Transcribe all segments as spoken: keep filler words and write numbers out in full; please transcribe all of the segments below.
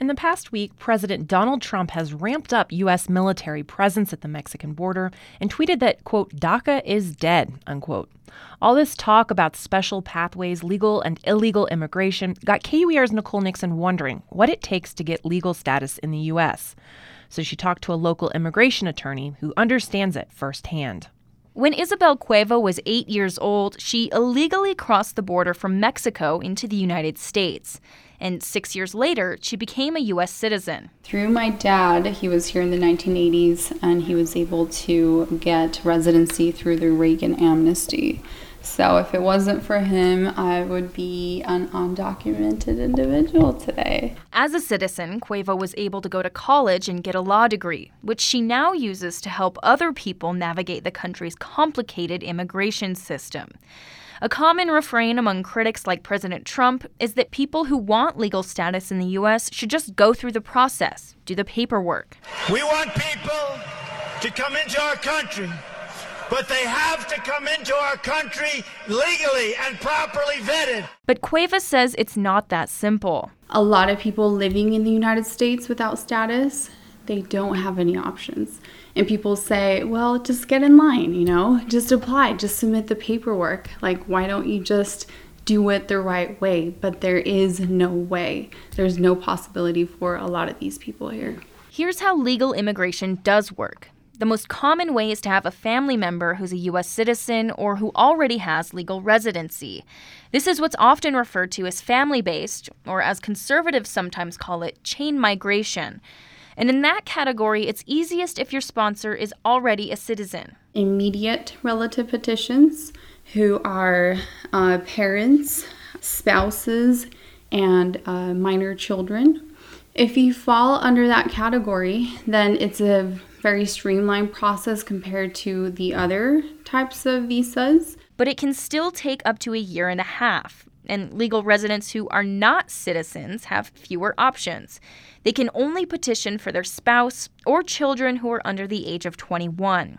In the past week, President Donald Trump has ramped up U S military presence at the Mexican border and tweeted that, quote, DACA is dead, unquote. All this talk about special pathways, legal and illegal immigration, got K U E R's Nicole Nixon wondering what it takes to get legal status in the U S. So she talked to a local immigration attorney who understands it firsthand. When Isabel Cueva was eight years old, she illegally crossed the border from Mexico into the United States. And six years later, she became a U S citizen. Through my dad, he was here in the nineteen eighties, and he was able to get residency through the Reagan amnesty. So if it wasn't for him, I would be an undocumented individual today. As a citizen, Cueva was able to go to college and get a law degree, which she now uses to help other people navigate the country's complicated immigration system. A common refrain among critics like President Trump is that people who want legal status in the U S should just go through the process, do the paperwork. We want people to come into our country, but they have to come into our country legally and properly vetted. But Cueva says it's not that simple. A lot of people living in the United States without status, they don't have any options. And people say, well, just get in line, you know, just apply, just submit the paperwork. Like, why don't you just do it the right way? But there is no way. There's no possibility for a lot of these people here. Here's how legal immigration does work. The most common way is to have a family member who's a U S citizen or who already has legal residency. This is what's often referred to as family-based, or as conservatives sometimes call it, chain migration. And in that category, it's easiest if your sponsor is already a citizen. Immediate relative petitions, who are uh, parents, spouses, and uh, minor children. If you fall under that category, then it's a very streamlined process compared to the other types of visas. But it can still take up to a year and a half. And legal residents who are not citizens have fewer options. They can only petition for their spouse or children who are under the age of twenty-one.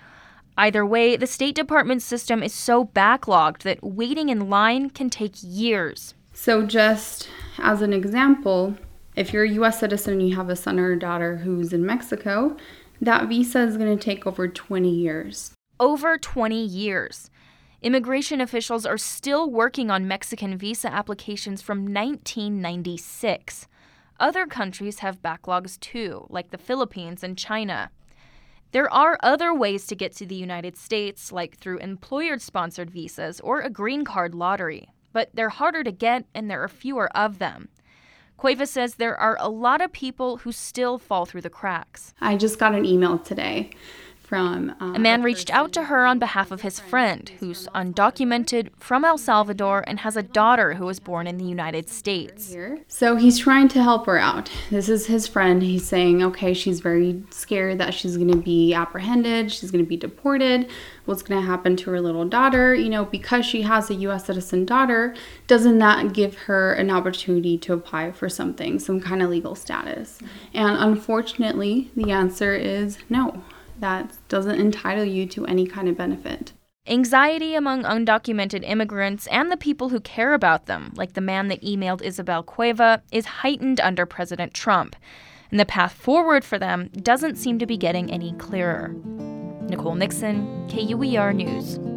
Either way, the State Department system is so backlogged that waiting in line can take years. So just as an example, if you're a U S citizen and you have a son or a daughter who's in Mexico, that visa is going to take over twenty years. Over twenty years. Immigration officials are still working on Mexican visa applications from nineteen ninety-six. Other countries have backlogs too, like the Philippines and China. There are other ways to get to the United States, like through employer-sponsored visas or a green card lottery, but they're harder to get and there are fewer of them. Cueva says there are a lot of people who still fall through the cracks. I just got an email today from uh, a man reached out to her on behalf of his friend, who's undocumented, from El Salvador, and has a daughter who was born in the United States. So he's trying to help her out. This is his friend. He's saying, okay, she's very scared that she's going to be apprehended, she's going to be deported. What's going to happen to her little daughter? You know, because she has a U S citizen daughter, doesn't that give her an opportunity to apply for something, some kind of legal status? And unfortunately, the answer is no. That doesn't entitle you to any kind of benefit. Anxiety among undocumented immigrants and the people who care about them, like the man that emailed Isabel Cueva, is heightened under President Trump. And the path forward for them doesn't seem to be getting any clearer. Nicole Nixon, K U E R News.